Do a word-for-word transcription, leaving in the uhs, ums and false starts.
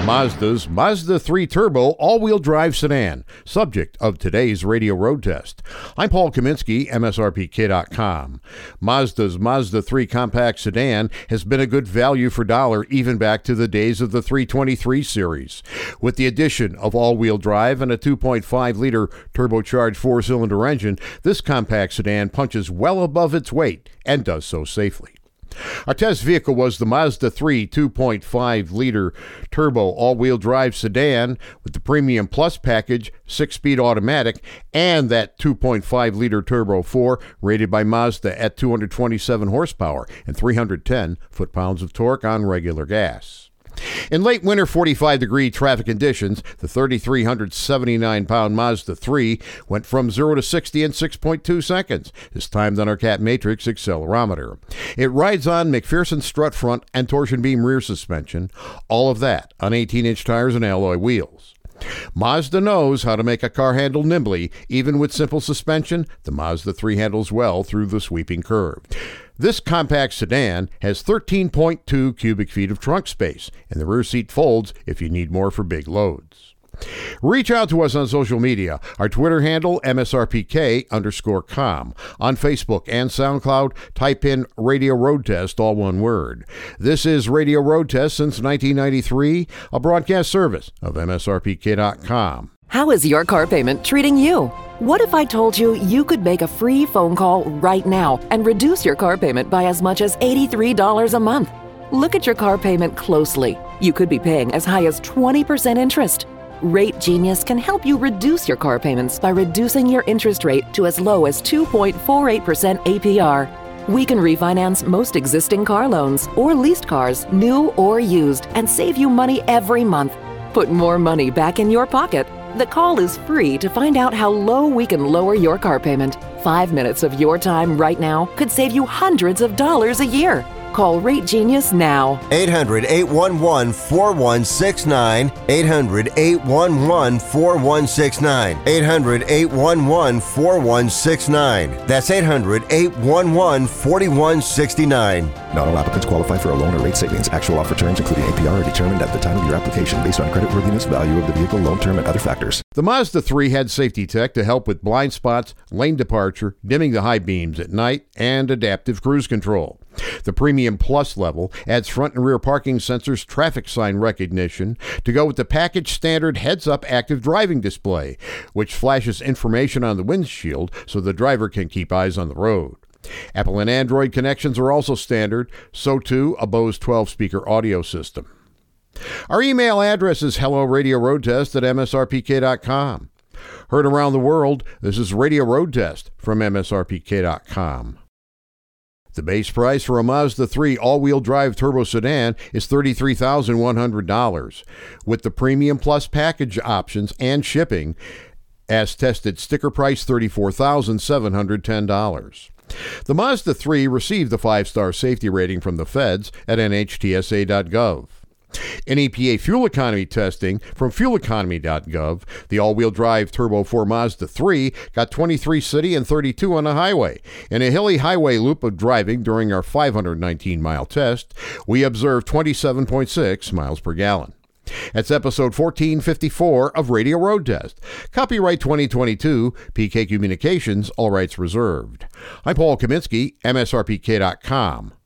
Mazda's Mazda three Turbo all-wheel drive sedan, subject of today's radio road test. I'm Paul Kaminsky, M S R P K dot com. Mazda's Mazda three compact sedan has been a good value for dollar even back to the days of the three twenty-three series. With the addition of all-wheel drive and a two point five liter turbocharged four-cylinder engine, this compact sedan punches well above its weight and does so safely. Our test vehicle was the Mazda three two point five liter turbo all-wheel drive sedan with the Premium Plus package, six-speed automatic, and that two point five liter Turbo four rated by Mazda at two hundred twenty-seven horsepower and three hundred ten foot-pounds of torque on regular gas. In late winter forty-five degree traffic conditions, the three thousand three hundred seventy-nine pound Mazda three went from zero to sixty in six point two seconds, as timed on our Cat Matrix accelerometer. It rides on McPherson strut front and torsion beam rear suspension, all of that on eighteen inch tires and alloy wheels. Mazda knows how to make a car handle nimbly. Even with simple suspension, the Mazda three handles well through the sweeping curve. This compact sedan has thirteen point two cubic feet of trunk space, and the rear seat folds if you need more for big loads. Reach out to us on social media. Our Twitter handle, M S R P K underscore com. On Facebook and SoundCloud, type in Radio Road Test, all one word. This is Radio Road Test since nineteen ninety-three, a broadcast service of M S R P K dot com. How is your car payment treating you? What if I told you you could make a free phone call right now and reduce your car payment by as much as eighty-three dollars a month? Look at your car payment closely. You could be paying as high as twenty percent interest. Rate Genius can help you reduce your car payments by reducing your interest rate to as low as two point four eight percent A P R. We can refinance most existing car loans or leased cars, new or used, and save you money every month. Put more money back in your pocket. The call is free to find out how low we can lower your car payment. Five minutes of your time right now could save you hundreds of dollars a year. Call Rate Genius now. eight hundred, eight one one, four one six nine. eight hundred, eight one one, four one six nine. eight hundred, eight one one, four one six nine. That's eight hundred, eight one one, four one six nine. Not all applicants qualify for a loan or rate savings. Actual offer terms, including A P R, are determined at the time of your application based on creditworthiness, value of the vehicle, loan term, and other factors. The Mazda three had safety tech to help with blind spots, lane departure, dimming the high beams at night, and adaptive cruise control. The Premium Plus level adds front and rear parking sensors, traffic sign recognition, to go with the package standard heads-up active driving display, which flashes information on the windshield so the driver can keep eyes on the road. Apple and Android connections are also standard, so too a Bose twelve speaker audio system. Our email address is hello radio road test at M S R P K dot com. Heard around the world, this is Radio Road Test from M S R P K dot com. The base price for a Mazda three all-wheel drive turbo sedan is thirty-three thousand one hundred dollars. With the Premium Plus package options and shipping, as tested sticker price thirty-four thousand seven hundred ten dollars. The Mazda three received the five-star safety rating from the feds at N H T S A dot gov. In E P A fuel economy testing from fuel economy dot gov, the all-wheel drive Turbo four Mazda three got twenty-three city and thirty-two on the highway. In a hilly highway loop of driving during our five hundred nineteen mile test, we observed twenty-seven point six miles per gallon. That's episode fourteen fifty-four of Radio Road Test. Copyright twenty twenty-two, P K Communications, all rights reserved. I'm Paul Kaminsky, M S R P K dot com.